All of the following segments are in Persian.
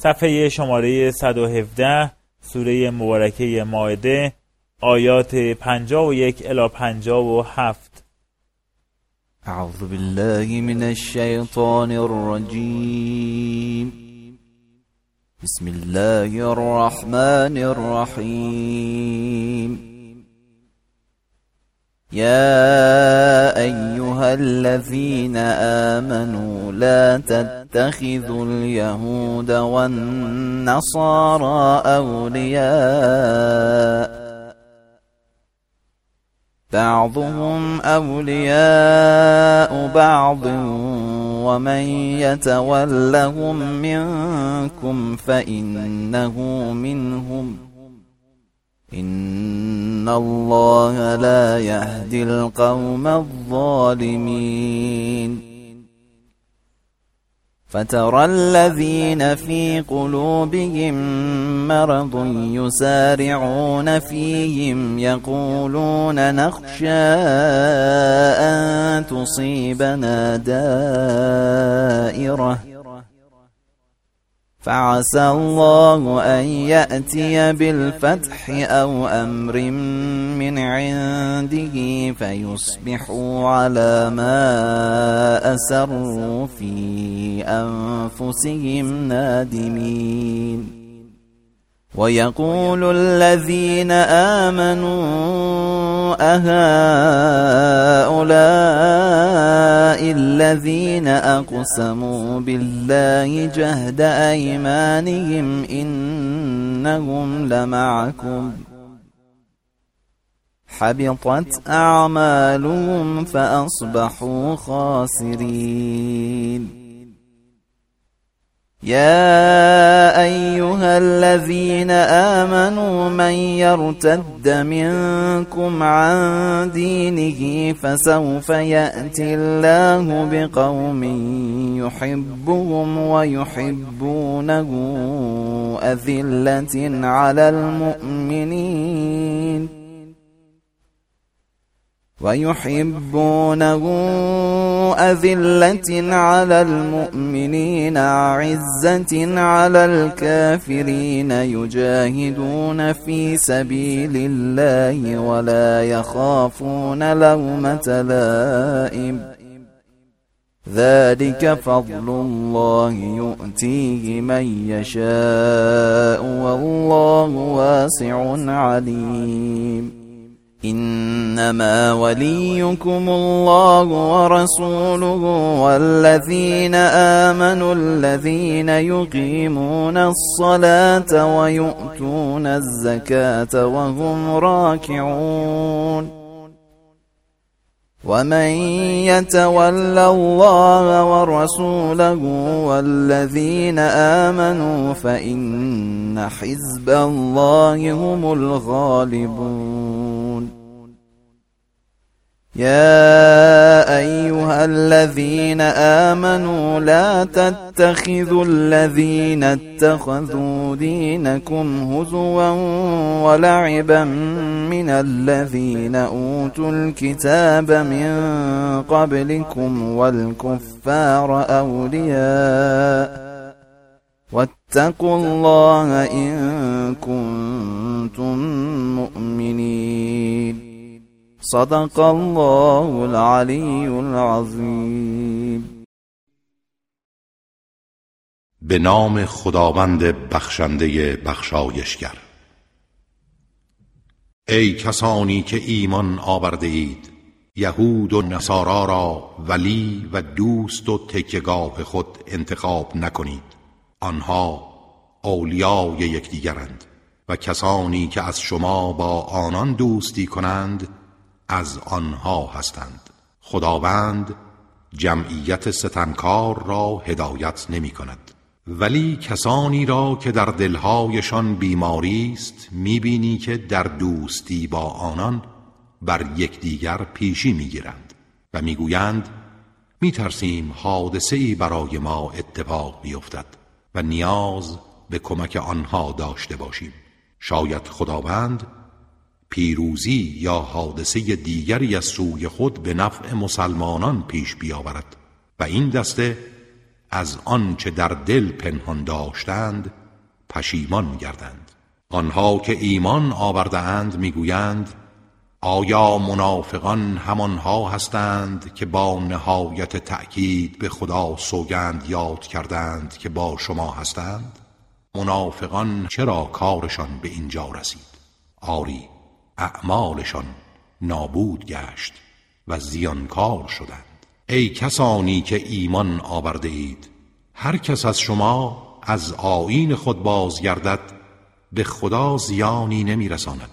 صفحه شماره 117 سوره مبارکه مائده آیات 51 الی 57. اعوذ بالله من الشیطان الرجیم. بسم الله الرحمن الرحیم. يا أيها الذين آمنوا لا تتخذوا اليهود والنصارى أولياء بعضهم أولياء بعض ومن يتولهم منكم فإنه منهم إن الله لا يهدي القوم الظالمين. فترى الذين في قلوبهم مرض يسارعون فيهم يقولون نخشى أن تصيبنا دائرة فعسى الله أن يأتي بالفتح أو أمر من عنده فيصبحوا على ما أسروا في أنفسهم نادمين. ويقول الذين آمنوا أهؤلاء الذين أقسموا بالله جهد أيمانهم إنهم لمعكم حبطت أعمالهم فأصبحوا خاسرين. يا أيها الذين آمنوا من يرتد منكم عن دينه فسوف يأتي الله بقوم يحبهم ويحبونه أذلة على المؤمنين أعزة على الكافرين يجاهدون في سبيل الله ولا يخافون لومة لائم ذلك فضل الله يؤتيه من يشاء والله واسع عليم. إنما وليكم الله ورسوله والذين آمنوا الذين يقيمون الصلاة ويؤتون الزكاة وهم راكعون. ومن يتول الله ورسوله والذين آمنوا فإن حزب الله هم الغالبون. يا أيها الذين آمنوا لا تتخذوا الذين اتخذوا دينكم هزوا ولعبا من الذين أوتوا الكتاب من قبلكم والكفار أولياء واتقوا الله إن كنتم مؤمنين. صدق الله العلی العظیم. به نام خداوند بخشنده بخشایشگر. ای کسانی که ایمان آورده اید یهود و نصارا را ولی و دوست و تکیه‌گاه خود انتخاب نکنید. آنها اولیای یکدیگرند و کسانی که از شما با آنان دوستی کنند از آنها هستند. خداوند جمعیت ستمکار را هدایت نمی کند. ولی کسانی را که در دلهایشان بیماری است میبینی که در دوستی با آنان بر یکدیگر پیشی میگیرند و میگویند میترسیم حادثه‌ای برای ما اتفاق بیفتد و نیاز به کمک آنها داشته باشیم. شاید خداوند پیروزی یا حادثه دیگری از سوی خود به نفع مسلمانان پیش بیاورد و این دسته از آنچه در دل پنهان داشتند پشیمان گردند. آنها که ایمان آورده اند میگویند آیا منافقان همانها هستند که با نهایت تأکید به خدا سوگند یاد کردند که با شما هستند؟ منافقان چرا کارشان به اینجا رسید؟ آری اعمالشان نابود گشت و زیانکار شدند. ای کسانی که ایمان آورده اید، هر کس از شما از آیین خود بازگردد به خدا زیانی نمی رساند.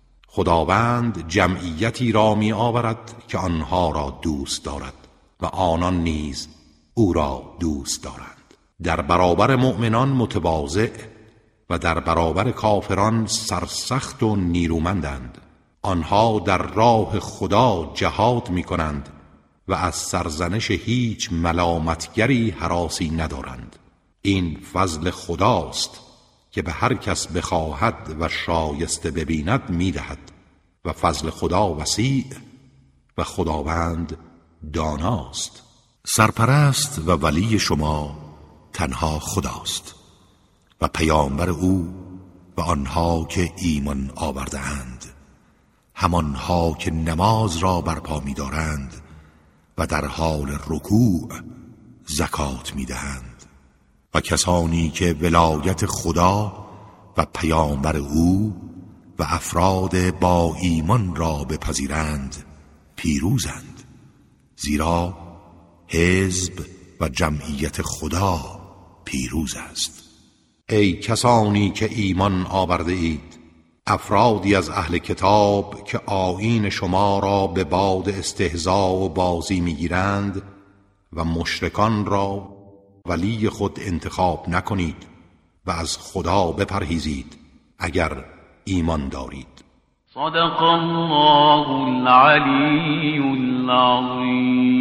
خداوند جمعیتی را می آورد که آنها را دوست دارد و آنان نیز او را دوست دارند. در برابر مؤمنان متواضع و در برابر کافران سرسخت و نیرومندند. آنها در راه خدا جهاد می کنند و از سرزنش هیچ ملامتگری هراسی ندارند. این فضل خداست که به هر کس بخواهد و شایسته ببیند میدهد و فضل خدا وسیع و خداوند داناست. سرپرست و ولی شما تنها خداست و پیامبر او و آنها که ایمان آورده اند، همانها که نماز را برپا می دارند و در حال رکوع زکات می دهند و کسانی که ولایت خدا و پیامبر او و افراد با ایمان را بپذیرند پیروزند، زیرا حزب و جمعیت خدا پیروز است. ای کسانی که ایمان آورده اید، افرادی از اهل کتاب که آیین شما را به باد استهزا و بازی میگیرند و مشرکان را ولی خود انتخاب نکنید و از خدا بپرهیزید اگر ایمان دارید. صدق الله العلی العظیم.